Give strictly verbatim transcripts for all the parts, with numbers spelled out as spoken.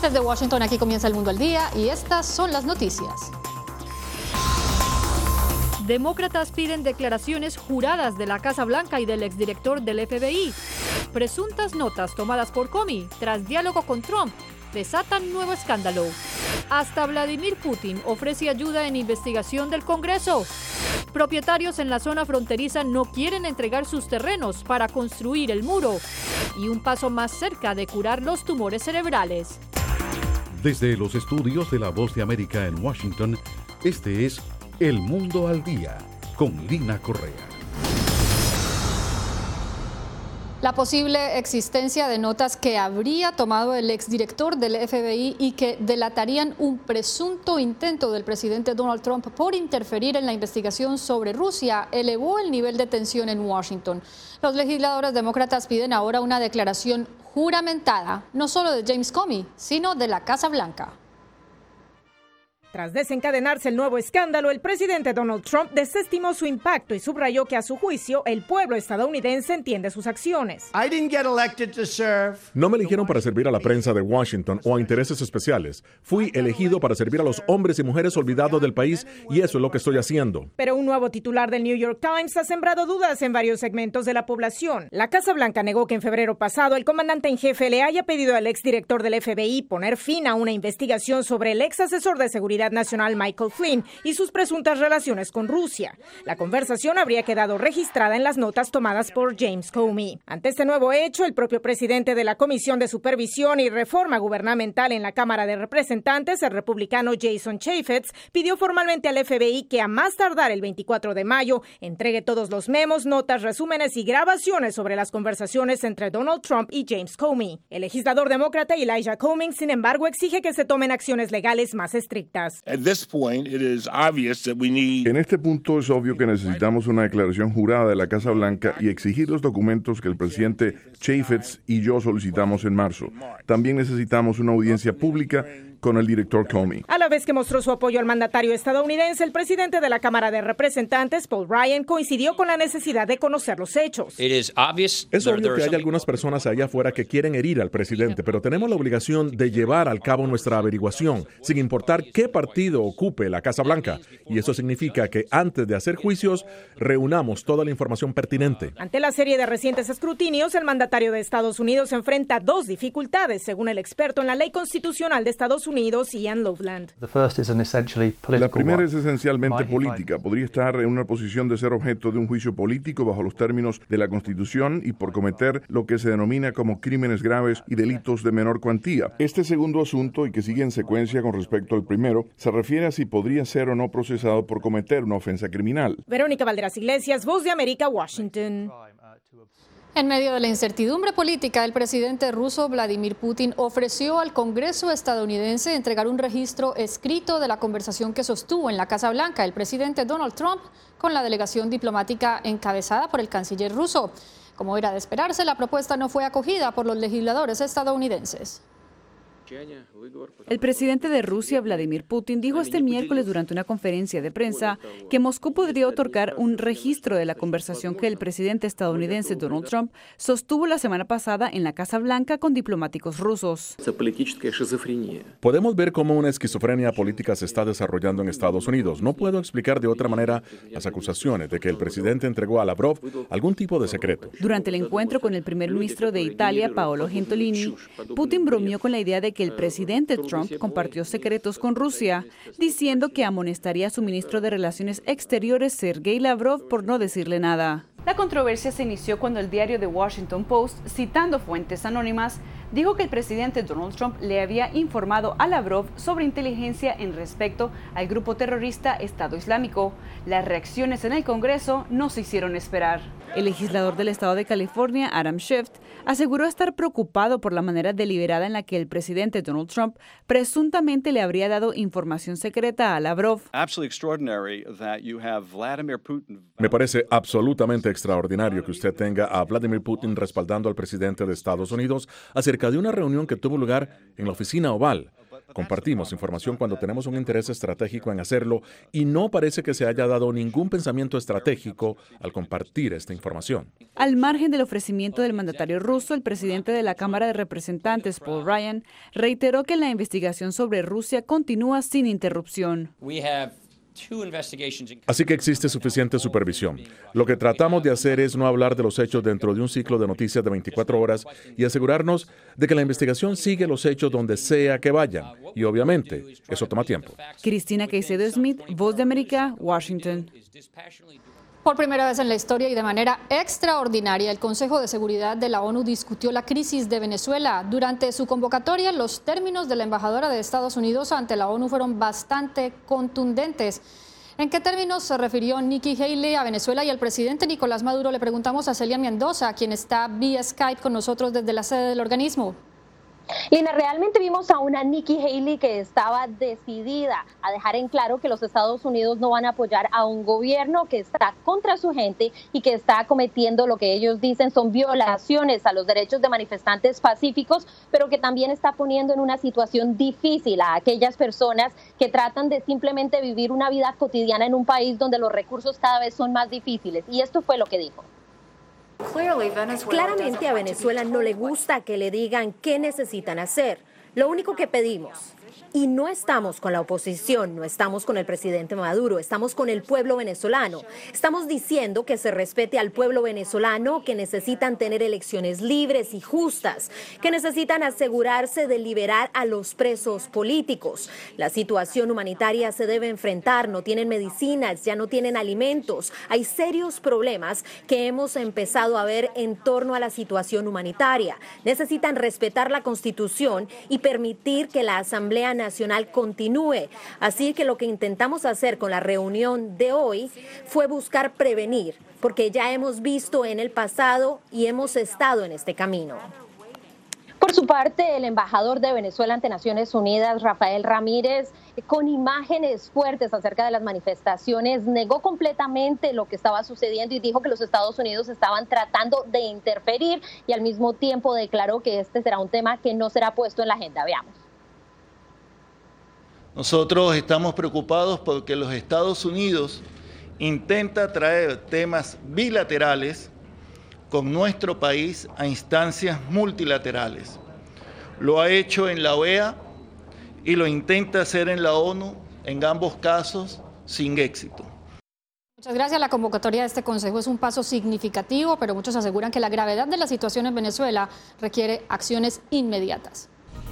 Desde Washington, aquí comienza El Mundo al Día y estas son las noticias. Demócratas piden declaraciones juradas de la Casa Blanca y del exdirector del F B I. Presuntas notas tomadas por Comey tras diálogo con Trump desatan nuevo escándalo. Hasta Vladimir Putin ofrece ayuda en investigación del Congreso. Propietarios en la zona fronteriza no quieren entregar sus terrenos para construir el muro. Y un paso más cerca de curar los tumores cerebrales. Desde los estudios de La Voz de América en Washington, este es El Mundo al Día, con Lina Correa. La posible existencia de notas que habría tomado el exdirector del F B I y que delatarían un presunto intento del presidente Donald Trump por interferir en la investigación sobre Rusia elevó el nivel de tensión en Washington. Los legisladores demócratas piden ahora una declaración juramentada, no solo de James Comey, sino de la Casa Blanca. Tras desencadenarse el nuevo escándalo, el presidente Donald Trump desestimó su impacto y subrayó que a su juicio el pueblo estadounidense entiende sus acciones. No me eligieron para servir a la prensa de Washington o a intereses especiales. Fui elegido para servir a los hombres y mujeres olvidados del país y eso es lo que estoy haciendo. Pero un nuevo titular del New York Times ha sembrado dudas en varios segmentos de la población. La Casa Blanca negó que en febrero pasado el comandante en jefe le haya pedido al exdirector del F B I poner fin a una investigación sobre el ex asesor de seguridad nacional Michael Flynn y sus presuntas relaciones con Rusia. La conversación habría quedado registrada en las notas tomadas por James Comey. Ante este nuevo hecho, el propio presidente de la Comisión de Supervisión y Reforma Gubernamental en la Cámara de Representantes, el republicano Jason Chaffetz, pidió formalmente al F B I que a más tardar el veinticuatro de mayo entregue todos los memos, notas, resúmenes y grabaciones sobre las conversaciones entre Donald Trump y James Comey. El legislador demócrata Elijah Cummings, sin embargo, exige que se tomen acciones legales más estrictas. En este punto es obvio que necesitamos una declaración jurada de la Casa Blanca y exigir los documentos que el presidente Chaffetz y yo solicitamos en marzo. También necesitamos una audiencia pública con el director Comey. A la vez que mostró su apoyo al mandatario estadounidense, el presidente de la Cámara de Representantes, Paul Ryan, coincidió con la necesidad de conocer los hechos. Es obvio que hay algunas personas allá afuera que quieren herir al presidente, pero tenemos la obligación de llevar al cabo nuestra averiguación, sin importar qué partido ocupe la Casa Blanca. Y eso significa que antes de hacer juicios, reunamos toda la información pertinente. Ante la serie de recientes escrutinios, el mandatario de Estados Unidos enfrenta dos dificultades, según el experto en la ley constitucional de Estados Unidos, Ian Loveland. La primera es esencialmente política. Podría estar en una posición de ser objeto de un juicio político bajo los términos de la Constitución y por cometer lo que se denomina como crímenes graves y delitos de menor cuantía. Este segundo asunto, y que sigue en secuencia con respecto al primero, se refiere a si podría ser o no procesado por cometer una ofensa criminal. Verónica Valderas Iglesias, Voz de América, Washington. En medio de la incertidumbre política, el presidente ruso Vladimir Putin ofreció al Congreso estadounidense entregar un registro escrito de la conversación que sostuvo en la Casa Blanca el presidente Donald Trump con la delegación diplomática encabezada por el canciller ruso. Como era de esperarse, la propuesta no fue acogida por los legisladores estadounidenses. El presidente de Rusia, Vladimir Putin, dijo este miércoles durante una conferencia de prensa que Moscú podría otorgar un registro de la conversación que el presidente estadounidense Donald Trump sostuvo la semana pasada en la Casa Blanca con diplomáticos rusos. Podemos ver cómo una esquizofrenia política se está desarrollando en Estados Unidos. No puedo explicar de otra manera las acusaciones de que el presidente entregó a Lavrov algún tipo de secreto. Durante el encuentro con el primer ministro de Italia, Paolo Gentiloni, Putin bromeó con la idea de que el presidente Trump compartió secretos con Rusia, diciendo que amonestaría a su ministro de Relaciones Exteriores, Sergei Lavrov, por no decirle nada. La controversia se inició cuando el diario The Washington Post, citando fuentes anónimas, dijo que el presidente Donald Trump le había informado a Lavrov sobre inteligencia en respecto al grupo terrorista Estado Islámico. Las reacciones en el Congreso no se hicieron esperar. El legislador del estado de California, Adam Schiff, aseguró estar preocupado por la manera deliberada en la que el presidente Donald Trump presuntamente le habría dado información secreta a Lavrov. Me parece absolutamente extraordinario que usted tenga a Vladimir Putin respaldando al presidente de Estados Unidos acerca de una reunión que tuvo lugar en la oficina oval. Compartimos información cuando tenemos un interés estratégico en hacerlo y no parece que se haya dado ningún pensamiento estratégico al compartir esta información. Al margen del ofrecimiento del mandatario ruso, el presidente de la Cámara de Representantes, Paul Ryan, reiteró que la investigación sobre Rusia continúa sin interrupción. Así que existe suficiente supervisión. Lo que tratamos de hacer es no hablar de los hechos dentro de un ciclo de noticias de veinticuatro horas y asegurarnos de que la investigación sigue los hechos donde sea que vayan. Y obviamente, eso toma tiempo. Cristina Caicedo Smith, Voz de América, Washington. Por primera vez en la historia y de manera extraordinaria, el Consejo de Seguridad de la ONU discutió la crisis de Venezuela. Durante su convocatoria, los términos de la embajadora de Estados Unidos ante la ONU fueron bastante contundentes. ¿En qué términos se refirió Nikki Haley a Venezuela y al presidente Nicolás Maduro? Le preguntamos a Celia Mendoza, quien está vía Skype con nosotros desde la sede del organismo. Lina, realmente vimos a una Nikki Haley que estaba decidida a dejar en claro que los Estados Unidos no van a apoyar a un gobierno que está contra su gente y que está cometiendo lo que ellos dicen son violaciones a los derechos de manifestantes pacíficos, pero que también está poniendo en una situación difícil a aquellas personas que tratan de simplemente vivir una vida cotidiana en un país donde los recursos cada vez son más difíciles. Y esto fue lo que dijo. Claramente a Venezuela no le gusta que le digan qué necesitan hacer. Lo único que pedimos, y no estamos con la oposición, no estamos con el presidente Maduro, estamos con el pueblo venezolano. Estamos diciendo que se respete al pueblo venezolano, que necesitan tener elecciones libres y justas, que necesitan asegurarse de liberar a los presos políticos. La situación humanitaria se debe enfrentar, no tienen medicinas, ya no tienen alimentos. Hay serios problemas que hemos empezado a ver en torno a la situación humanitaria. Necesitan respetar la Constitución y permitir que la Asamblea Nacional continúe. Así que lo que intentamos hacer con la reunión de hoy fue buscar prevenir, porque ya hemos visto en el pasado y hemos estado en este camino. Por su parte, el embajador de Venezuela ante Naciones Unidas, Rafael Ramírez, con imágenes fuertes acerca de las manifestaciones, negó completamente lo que estaba sucediendo y dijo que los Estados Unidos estaban tratando de interferir y al mismo tiempo declaró que este será un tema que no será puesto en la agenda. Veamos. Nosotros estamos preocupados porque los Estados Unidos intenta traer temas bilaterales con nuestro país a instancias multilaterales. Lo ha hecho en la O E A y lo intenta hacer en la ONU, en ambos casos sin éxito. Muchas gracias. La convocatoria de este Consejo es un paso significativo, pero muchos aseguran que la gravedad de la situación en Venezuela requiere acciones inmediatas.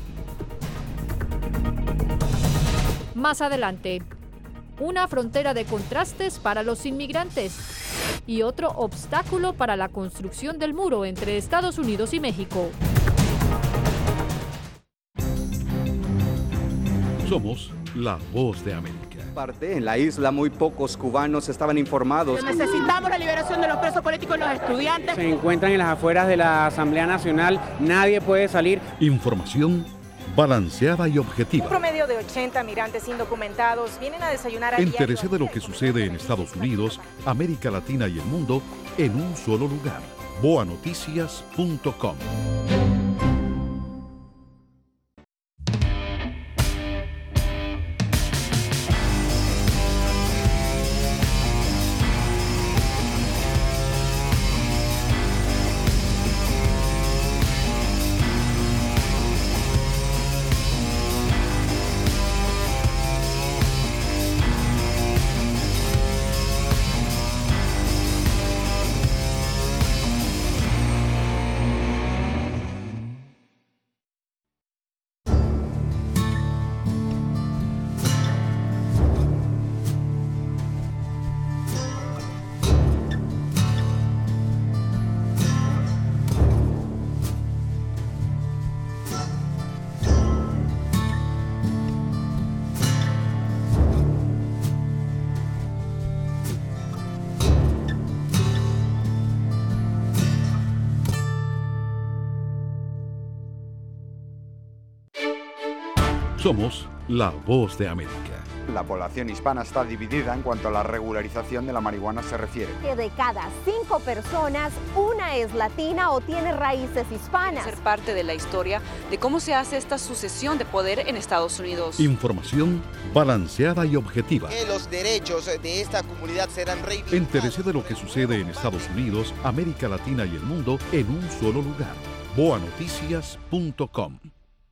Más adelante, una frontera de contrastes para los inmigrantes y otro obstáculo para la construcción del muro entre Estados Unidos y México. Somos la Voz de América. En la isla muy pocos cubanos estaban informados. Necesitamos la liberación de los presos políticos y los estudiantes. Se encuentran en las afueras de la Asamblea Nacional, nadie puede salir. Información balanceada y objetiva. Un promedio de ochenta migrantes indocumentados vienen a desayunar a Entérese de lo que sucede en Estados Unidos, América Latina y el mundo en un solo lugar. boa noticias punto com. Somos la Voz de América. La población hispana está dividida en cuanto a la regularización de la marihuana se refiere. Que de cada cinco personas, una es latina o tiene raíces hispanas. Ser parte de la historia de cómo se hace esta sucesión de poder en Estados Unidos. Información balanceada y objetiva. Que los derechos de esta comunidad serán reivindicados. Entérese de lo que sucede en Estados Unidos, América Latina y el mundo en un solo lugar. boa noticias punto com.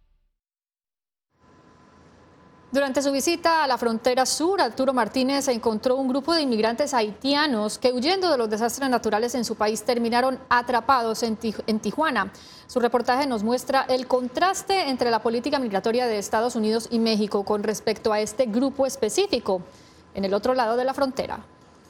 Durante su visita a la frontera sur, Arturo Martínez encontró un grupo de inmigrantes haitianos que, huyendo de los desastres naturales en su país, terminaron atrapados en Tijuana. Su reportaje nos muestra el contraste entre la política migratoria de Estados Unidos y México con respecto a este grupo específico, en el otro lado de la frontera.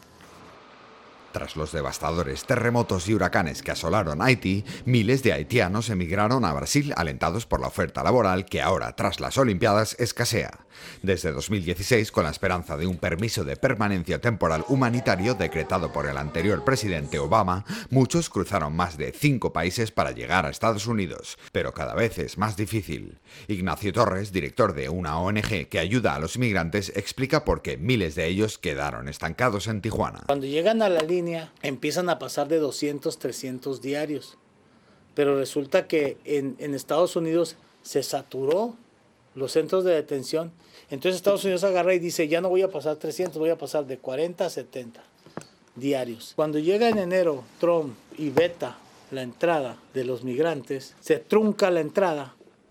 Tras los devastadores terremotos y huracanes que asolaron Haití, miles de haitianos emigraron a Brasil alentados por la oferta laboral que ahora, tras las Olimpiadas, escasea. Desde dos mil dieciséis, con la esperanza de un permiso de permanencia temporal humanitario decretado por el anterior presidente Obama, muchos cruzaron más de cinco países para llegar a Estados Unidos, pero cada vez es más difícil. Ignacio Torres, director de una O N G que ayuda a los inmigrantes, explica por qué miles de ellos quedaron estancados en Tijuana. Cuando llegan a la línea, empiezan a pasar de doscientos, trescientos diarios, pero resulta que en, en Estados Unidos se saturó los centros de detención. Entonces Estados Unidos agarra y dice, ya no voy a pasar trescientos, voy a pasar de cuarenta a setenta diarios. Cuando llega en enero Trump y veta la entrada de los migrantes, se trunca la entrada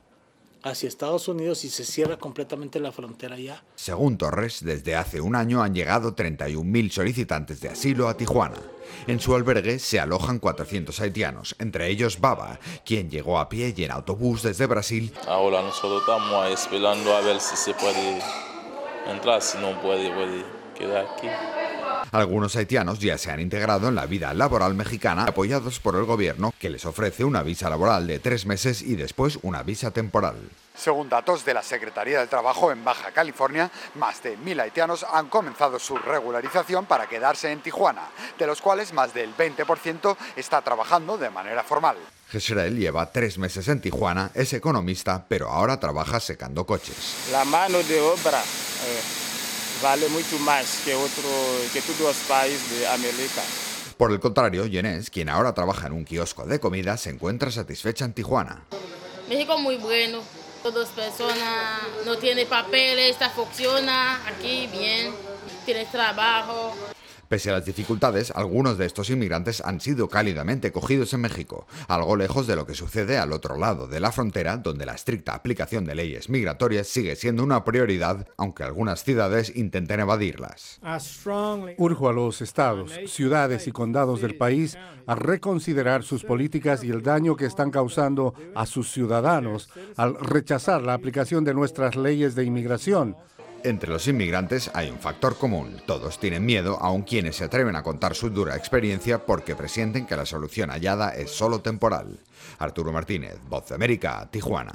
hacia Estados Unidos y se cierra completamente la frontera ya. Según Torres, desde hace un año han llegado treinta y un mil solicitantes de asilo a Tijuana. En su albergue se alojan cuatrocientos haitianos, entre ellos Baba, quien llegó a pie y en autobús desde Brasil. Ahora nosotros estamos esperando a ver si se puede entrar, si no puede, puede quedar aquí. Algunos haitianos ya se han integrado en la vida laboral mexicana, apoyados por el gobierno, que les ofrece una visa laboral de tres meses y después una visa temporal. Según datos de la Secretaría del Trabajo en Baja California, más de mil haitianos han comenzado su regularización para quedarse en Tijuana, de los cuales más del veinte por ciento está trabajando de manera formal. Gesrel lleva tres meses en Tijuana, es economista, pero ahora trabaja secando coches. La mano de obra eh, vale mucho más que, otro, que todos los países de América. Por el contrario, Yenés, quien ahora trabaja en un kiosco de comida, se encuentra satisfecha en Tijuana. México muy bueno. Todas personas no tienen papeles, está funciona aquí bien, tienes trabajo. Pese a las dificultades, algunos de estos inmigrantes han sido cálidamente acogidos en México, algo lejos de lo que sucede al otro lado de la frontera, donde la estricta aplicación de leyes migratorias sigue siendo una prioridad, aunque algunas ciudades intenten evadirlas. Urjo a los estados, ciudades y condados del país a reconsiderar sus políticas y el daño que están causando a sus ciudadanos al rechazar la aplicación de nuestras leyes de inmigración. Entre los inmigrantes hay un factor común. Todos tienen miedo, aun quienes se atreven a contar su dura experiencia porque presienten que la solución hallada es solo temporal. Arturo Martínez, Voz de América, Tijuana.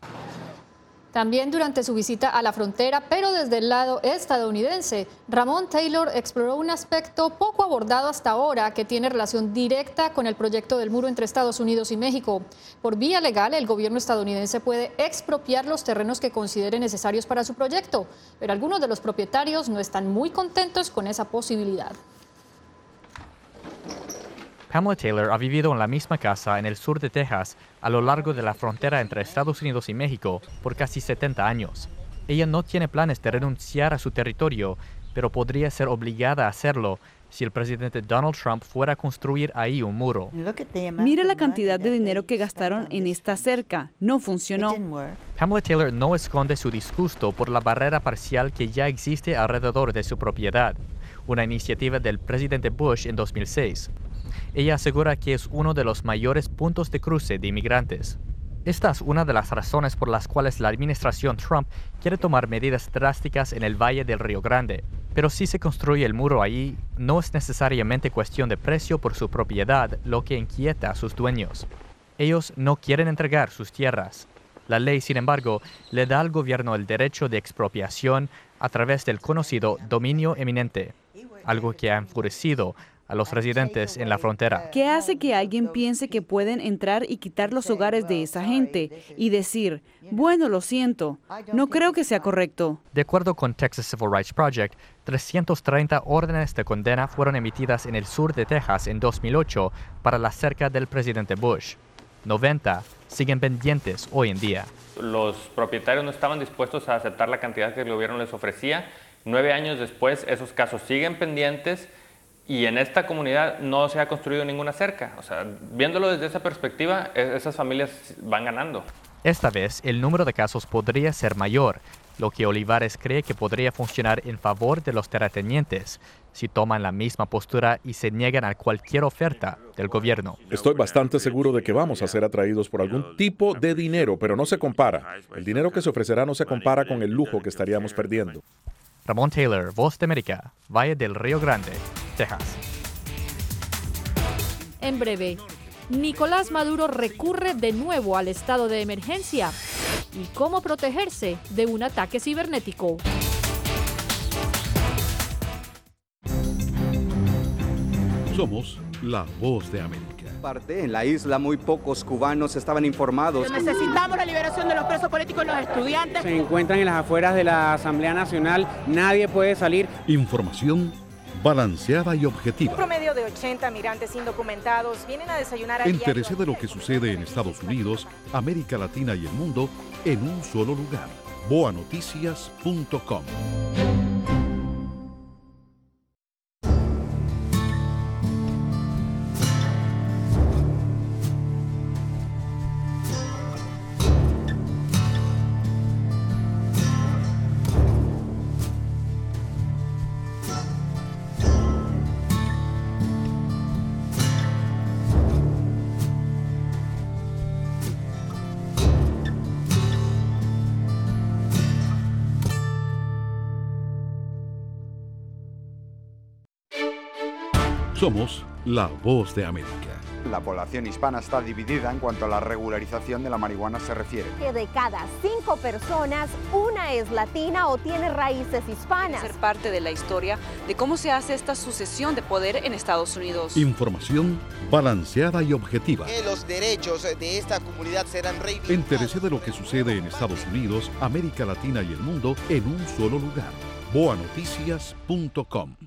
También durante su visita a la frontera, pero desde el lado estadounidense, Ramón Taylor exploró un aspecto poco abordado hasta ahora que tiene relación directa con el proyecto del muro entre Estados Unidos y México. Por vía legal, el gobierno estadounidense puede expropiar los terrenos que considere necesarios para su proyecto, pero algunos de los propietarios no están muy contentos con esa posibilidad. Pamela Taylor ha vivido en la misma casa en el sur de Texas, a lo largo de la frontera entre Estados Unidos y México, por casi setenta años. Ella no tiene planes de renunciar a su territorio, pero podría ser obligada a hacerlo si el presidente Donald Trump fuera a construir ahí un muro. Mira la cantidad de dinero que gastaron en esta cerca. No funcionó. Pamela Taylor no esconde su disgusto por la barrera parcial que ya existe alrededor de su propiedad, una iniciativa del presidente Bush en dos mil seis. Ella asegura que es uno de los mayores puntos de cruce de inmigrantes. Esta es una de las razones por las cuales la administración Trump quiere tomar medidas drásticas en el Valle del Río Grande. Pero si se construye el muro allí, no es necesariamente cuestión de precio por su propiedad lo que inquieta a sus dueños. Ellos no quieren entregar sus tierras. La ley, sin embargo, le da al gobierno el derecho de expropiación a través del conocido dominio eminente, algo que ha enfurecido a los residentes en la frontera. ¿Qué hace que alguien piense que pueden entrar y quitar los hogares de esa gente y decir, bueno, lo siento, no creo que sea correcto? De acuerdo con Texas Civil Rights Project, trescientas treinta órdenes de condena fueron emitidas en el sur de Texas en dos mil ocho para la cerca del presidente Bush. noventa siguen pendientes hoy en día. Los propietarios no estaban dispuestos a aceptar la cantidad que el gobierno les ofrecía. Nueve años después, esos casos siguen pendientes y en esta comunidad no se ha construido ninguna cerca. O sea, viéndolo desde esa perspectiva, esas familias van ganando. Esta vez, el número de casos podría ser mayor, lo que Olivares cree que podría funcionar en favor de los terratenientes si toman la misma postura y se niegan a cualquier oferta del gobierno. Estoy bastante seguro de que vamos a ser atraídos por algún tipo de dinero, pero no se compara. El dinero que se ofrecerá no se compara con el lujo que estaríamos perdiendo. Ramón Taylor, Voz de América, Valle del Río Grande, Texas. En breve, Nicolás Maduro recurre de nuevo al estado de emergencia. ¿Y cómo protegerse de un ataque cibernético? Somos la Voz de América. En la isla muy pocos cubanos estaban informados. Necesitamos la liberación de los presos políticos y los estudiantes. Se encuentran en las afueras de la Asamblea Nacional, nadie puede salir. Información balanceada y objetiva. Un promedio de ochenta migrantes indocumentados vienen a desayunar a Entérese de lo que sucede en Estados Unidos, América Latina y el mundo en un solo lugar. boa noticias punto com. Somos la Voz de América. La población hispana está dividida en cuanto a la regularización de la marihuana se refiere. Que de cada cinco personas, una es latina o tiene raíces hispanas. Ser parte de la historia de cómo se hace esta sucesión de poder en Estados Unidos. Información balanceada y objetiva. Que los derechos de esta comunidad serán reivindicados. Entérese de lo que sucede en Estados Unidos, América Latina y el mundo en un solo lugar. boa noticias punto com.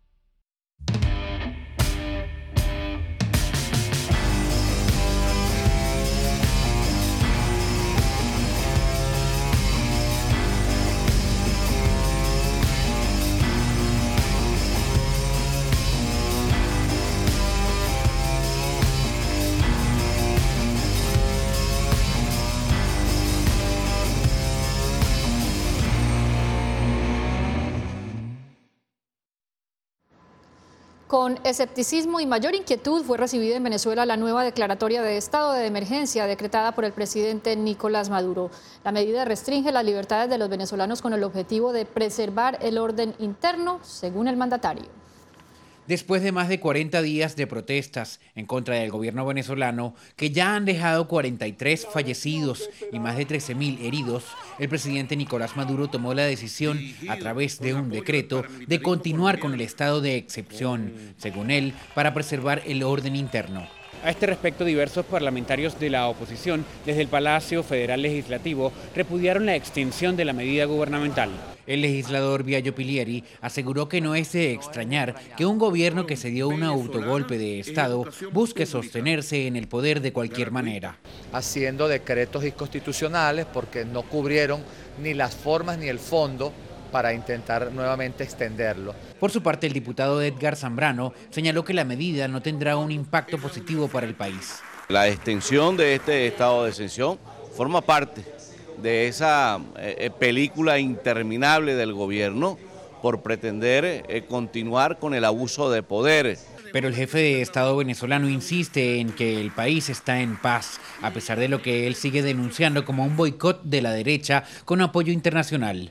Con escepticismo y mayor inquietud fue recibida en Venezuela la nueva declaratoria de estado de emergencia decretada por el presidente Nicolás Maduro. La medida restringe las libertades de los venezolanos con el objetivo de preservar el orden interno, según el mandatario. Después de más de cuarenta días de protestas en contra del gobierno venezolano, que ya han dejado cuarenta y tres fallecidos y más de trece mil heridos, el presidente Nicolás Maduro tomó la decisión, a través de un decreto, de continuar con el estado de excepción, según él, para preservar el orden interno. A este respecto, diversos parlamentarios de la oposición, desde el Palacio Federal Legislativo, repudiaron la extensión de la medida gubernamental. El legislador Biagio Pilieri aseguró que no es de extrañar que un gobierno que se dio un autogolpe de Estado busque sostenerse en el poder de cualquier manera. Haciendo decretos inconstitucionales porque no cubrieron ni las formas ni el fondo para intentar nuevamente extenderlo. Por su parte, el diputado Edgar Zambrano señaló que la medida no tendrá un impacto positivo para el país. La extensión de este estado de excepción forma parte de esa eh, película interminable del gobierno por pretender eh, continuar con el abuso de poder. Pero el jefe de Estado venezolano insiste en que el país está en paz, a pesar de lo que él sigue denunciando como un boicot de la derecha con apoyo internacional.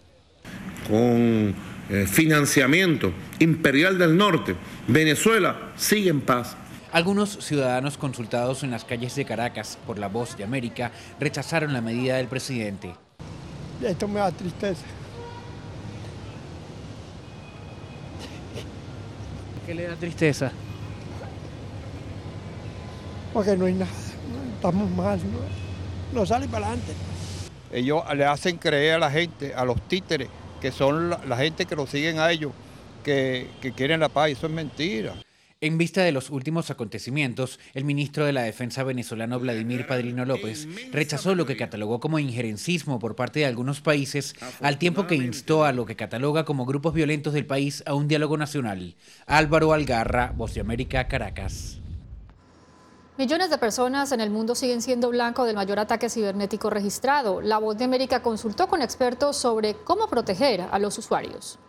Con eh, financiamiento imperial del norte, Venezuela sigue en paz. Algunos ciudadanos consultados en las calles de Caracas por La Voz de América rechazaron la medida del presidente. Esto me da tristeza. ¿Qué le da tristeza? porque no hay nada, estamos mal, no, no sale para adelante. Ellos le hacen creer a la gente, a los títeres, que son la, la gente que los siguen a ellos, que, que quieren la paz, eso es mentira. En vista de los últimos acontecimientos, el ministro de la Defensa venezolano Vladimir Padrino López rechazó lo que catalogó como injerencismo por parte de algunos países, al tiempo que instó a lo que cataloga como grupos violentos del país a un diálogo nacional. Álvaro Algarra, Voz de América, Caracas. Millones de personas en el mundo siguen siendo blanco del mayor ataque cibernético registrado. La Voz de América consultó con expertos sobre cómo proteger a los usuarios.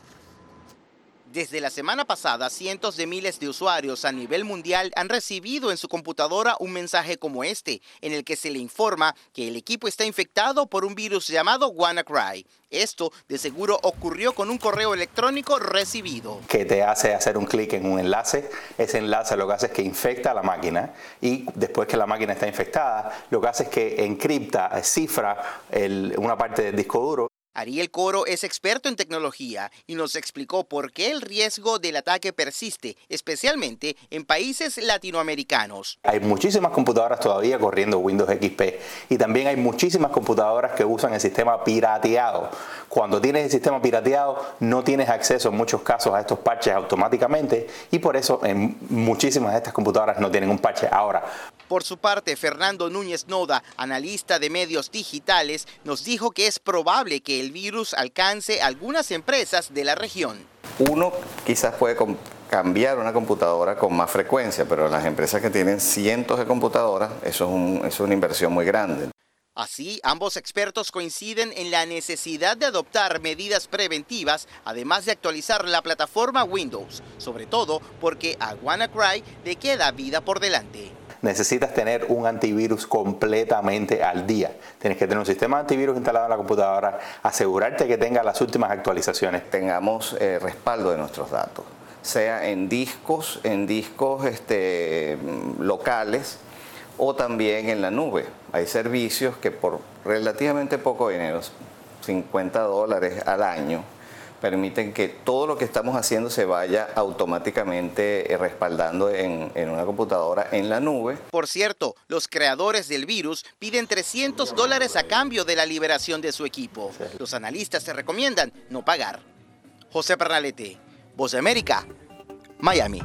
Desde la semana pasada, cientos de miles de usuarios a nivel mundial han recibido en su computadora un mensaje como este, en el que se le informa que el equipo está infectado por un virus llamado WannaCry. Esto, de seguro, ocurrió con un correo electrónico recibido. Que te hace hacer un clic en un enlace. Ese enlace lo que hace es que infecta la máquina y después que la máquina está infectada, lo que hace es que encripta, cifra el, una parte del disco duro. Ariel Coro es experto en tecnología y nos explicó por qué el riesgo del ataque persiste, especialmente en países latinoamericanos. Hay muchísimas computadoras todavía corriendo Windows X P y también hay muchísimas computadoras que usan el sistema pirateado. Cuando tienes el sistema pirateado no tienes acceso en muchos casos a estos parches automáticamente y por eso en muchísimas de estas computadoras no tienen un parche. Ahora, por su parte, Fernando Núñez Noda, analista de medios digitales, nos dijo que es probable que el virus alcance algunas empresas de la región. Uno quizás puede cambiar una computadora con más frecuencia, pero las empresas que tienen cientos de computadoras, eso es, un, eso es una inversión muy grande. Así, ambos expertos coinciden en la necesidad de adoptar medidas preventivas, además de actualizar la plataforma Windows, sobre todo porque a WannaCry le queda vida por delante. Necesitas tener un antivirus completamente al día. Tienes que tener un sistema de antivirus instalado en la computadora, asegurarte que tenga las últimas actualizaciones. Tengamos eh, respaldo de nuestros datos, sea en discos, en discos este, locales o también en la nube. Hay servicios que por relativamente poco dinero, cincuenta dólares al año, permiten que todo lo que estamos haciendo se vaya automáticamente respaldando en, en una computadora en la nube. Por cierto, los creadores del virus piden trescientos dólares a cambio de la liberación de su equipo. Los analistas se recomiendan no pagar. José Pernalete, Voz de América, Miami.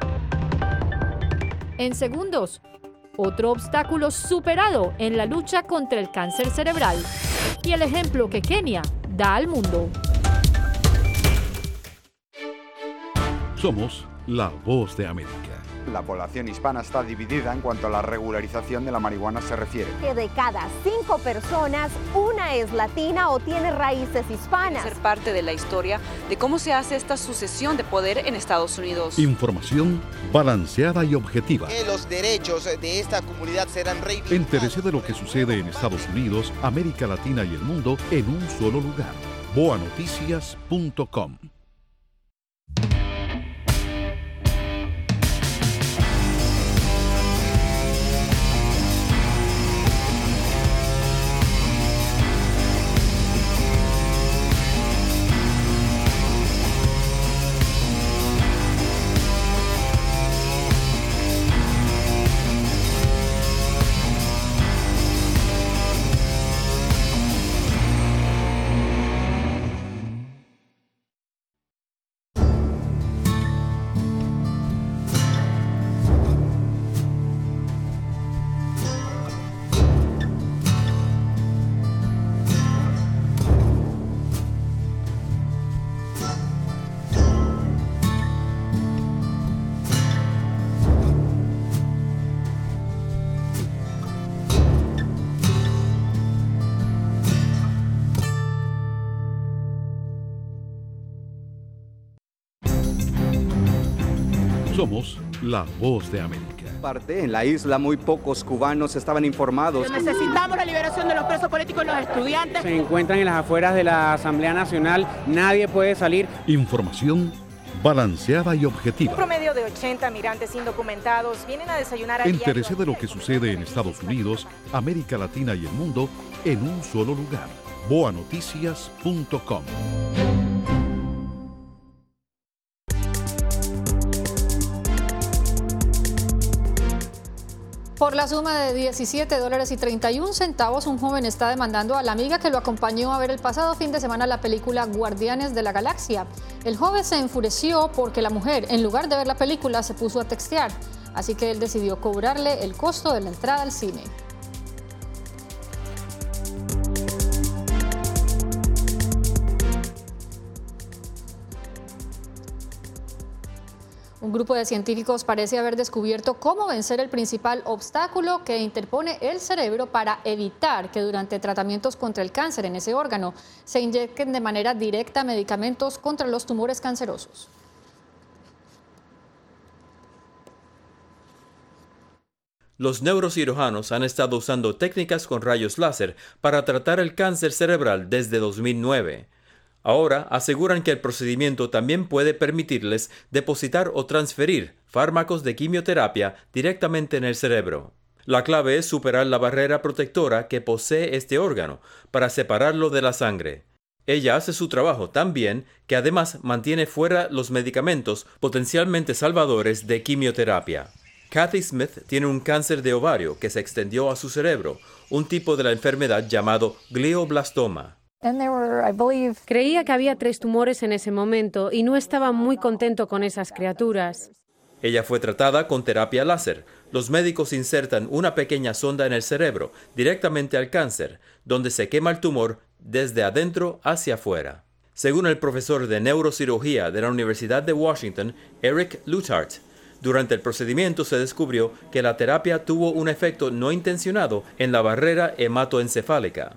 En segundos, otro obstáculo superado en la lucha contra el cáncer cerebral y el ejemplo que Kenia da al mundo. Somos la Voz de América. La población hispana está dividida en cuanto a la regularización de la marihuana se refiere. Que de cada cinco personas, una es latina o tiene raíces hispanas. Ser parte de la historia de cómo se hace esta sucesión de poder en Estados Unidos. Información balanceada y objetiva. Que los derechos de esta comunidad serán reivindicados. Entérese de lo que sucede en Estados Unidos, América Latina y el mundo en un solo lugar. boa noticias punto com. Somos la Voz de América. Parte en la isla muy pocos cubanos estaban informados. Necesitamos la liberación de los presos políticos y los estudiantes. Se encuentran en las afueras de la Asamblea Nacional, nadie puede salir. Información balanceada y objetiva. Un promedio de ochenta migrantes indocumentados vienen a desayunar a Entérese de lo que sucede en Estados Unidos, América Latina y el mundo en un solo lugar. boa noticias punto com. la suma de diecisiete dólares y treinta y un centavos, un joven está demandando a la amiga que lo acompañó a ver el pasado fin de semana la película Guardianes de la Galaxia. El joven se enfureció porque la mujer, en lugar de ver la película, se puso a textear. Así que él decidió cobrarle el costo de la entrada al cine. Un grupo de científicos parece haber descubierto cómo vencer el principal obstáculo que interpone el cerebro para evitar que durante tratamientos contra el cáncer en ese órgano se inyecten de manera directa medicamentos contra los tumores cancerosos. Los neurocirujanos han estado usando técnicas con rayos láser para tratar el cáncer cerebral desde dos mil nueve. Ahora aseguran que el procedimiento también puede permitirles depositar o transferir fármacos de quimioterapia directamente en el cerebro. La clave es superar la barrera protectora que posee este órgano para separarlo de la sangre. Ella hace su trabajo tan bien que además mantiene fuera los medicamentos potencialmente salvadores de quimioterapia. Kathy Smith tiene un cáncer de ovario que se extendió a su cerebro, un tipo de la enfermedad llamado glioblastoma. Creía que había tres tumores en ese momento y no estaba muy contento con esas criaturas. Ella fue tratada con terapia láser. Los médicos insertan una pequeña sonda en el cerebro, directamente al cáncer, donde se quema el tumor desde adentro hacia afuera. Según el profesor de neurocirugía de la Universidad de Washington, Eric Luthart, durante el procedimiento se descubrió que la terapia tuvo un efecto no intencionado en la barrera hematoencefálica.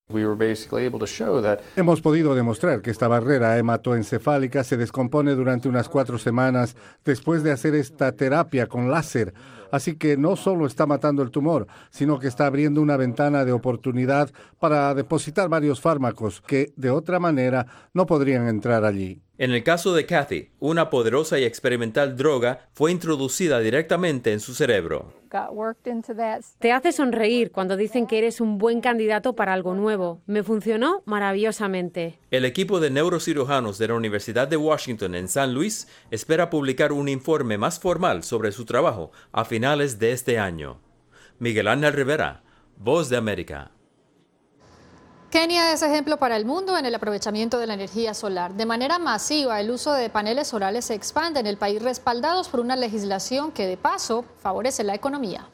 Hemos podido demostrar que esta barrera hematoencefálica se descompone durante unas cuatro semanas después de hacer esta terapia con láser. Así que no solo está matando el tumor, sino que está abriendo una ventana de oportunidad para depositar varios fármacos que de otra manera no podrían entrar allí. En el caso de Kathy, una poderosa y experimental droga fue introducida directamente en su cerebro. Te hace sonreír cuando dicen que eres un buen candidato para algo nuevo. Me funcionó maravillosamente. El equipo de neurocirujanos de la Universidad de Washington en San Luis espera publicar un informe más formal sobre su trabajo a finales de este año. Miguel Ángel Rivera, Voz de América. Kenia es ejemplo para el mundo en el aprovechamiento de la energía solar. De manera masiva, el uso de paneles solares se expande en el país, respaldados por una legislación que, de paso, favorece la economía.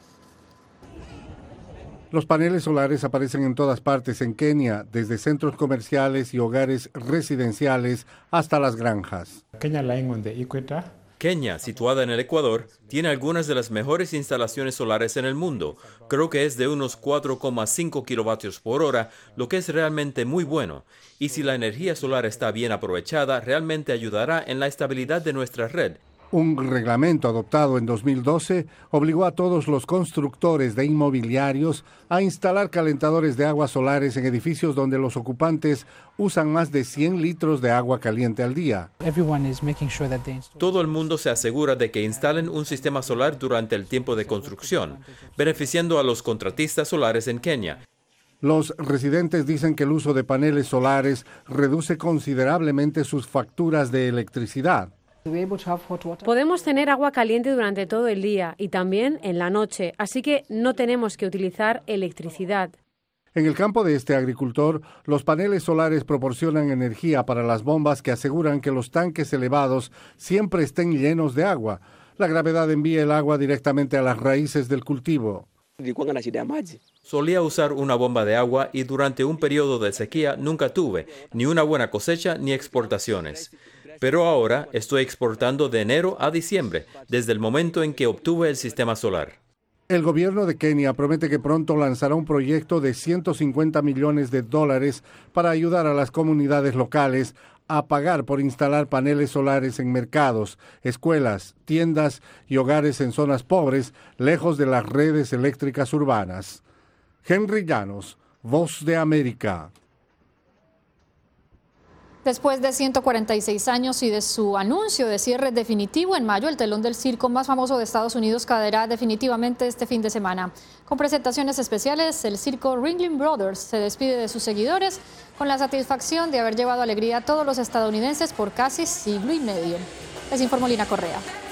Los paneles solares aparecen en todas partes en Kenia, desde centros comerciales y hogares residenciales hasta las granjas. Kenia, situada en el Ecuador, tiene algunas de las mejores instalaciones solares en el mundo. Creo que es de unos cuatro coma cinco kilovatios por hora, lo que es realmente muy bueno. Y si la energía solar está bien aprovechada, realmente ayudará en la estabilidad de nuestra red. Un reglamento adoptado en dos mil doce obligó a todos los constructores de inmobiliarios a instalar calentadores de agua solares en edificios donde los ocupantes usan más de cien litros de agua caliente al día. Todo el mundo se asegura de que instalen un sistema solar durante el tiempo de construcción, beneficiando a los contratistas solares en Kenia. Los residentes dicen que el uso de paneles solares reduce considerablemente sus facturas de electricidad. Podemos tener agua caliente durante todo el día y también en la noche, así que no tenemos que utilizar electricidad. En el campo de este agricultor, los paneles solares proporcionan energía para las bombas que aseguran que los tanques elevados siempre estén llenos de agua. La gravedad envía el agua directamente a las raíces del cultivo. Solía usar una bomba de agua y durante un periodo de sequía nunca tuve ni una buena cosecha ni exportaciones. Pero ahora estoy exportando de enero a diciembre, desde el momento en que obtuve el sistema solar. El gobierno de Kenia promete que pronto lanzará un proyecto de ciento cincuenta millones de dólares para ayudar a las comunidades locales a pagar por instalar paneles solares en mercados, escuelas, tiendas y hogares en zonas pobres, lejos de las redes eléctricas urbanas. Henry Llanos, Voz de América. Después de ciento cuarenta y seis años y de su anuncio de cierre definitivo en mayo, el telón del circo más famoso de Estados Unidos caerá definitivamente este fin de semana. Con presentaciones especiales, el circo Ringling Brothers se despide de sus seguidores con la satisfacción de haber llevado alegría a todos los estadounidenses por casi siglo y medio. Les informó Lina Correa.